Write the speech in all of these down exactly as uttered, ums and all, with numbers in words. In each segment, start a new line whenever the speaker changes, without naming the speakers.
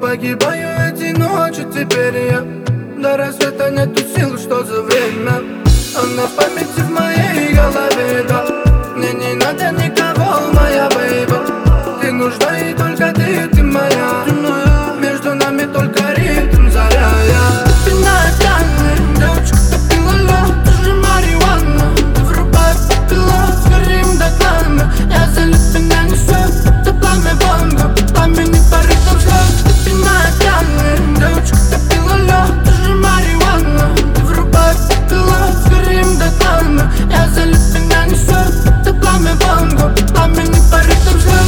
Погибаю эти ночи теперь я. До рассвета нету сил, что за время. Она в памяти в моей голове, да. Мне не надо никого, моя бейба. Ты нужна и только ты, ты моя. Между нами только ритм, заря. Ты ночами, девочка, ты пила лед, ты же марихуана. Ты врубай пилот, сгорим до тлама. Я залит, меня несет, это пламя бомба. Пламени по ритм взлет. Ты ночами, девочка, ты пила лед, ты же марихуана. Ты врубай пилот, сгорим до тлама. Я залит, меня несет, это пламя бомба. Пламени по ритм взлет.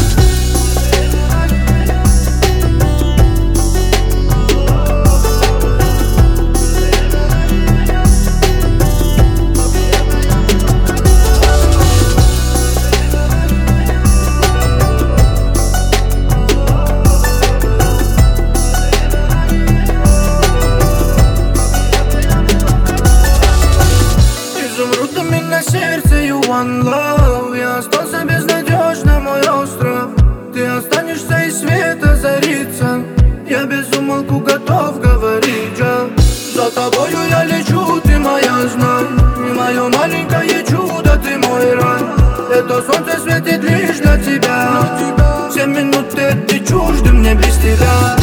Изумрудами на сердце you one love. Я остался безнадежно, мой остров. Ты останешься и свет озарится. Я без умолку готов говорить, я. За тобою я лечу, ты моя, знай. Мое маленькое чудо, ты мой рай. Это солнце светит лишь для тебя. Все минуты ты чужды мне без тебя.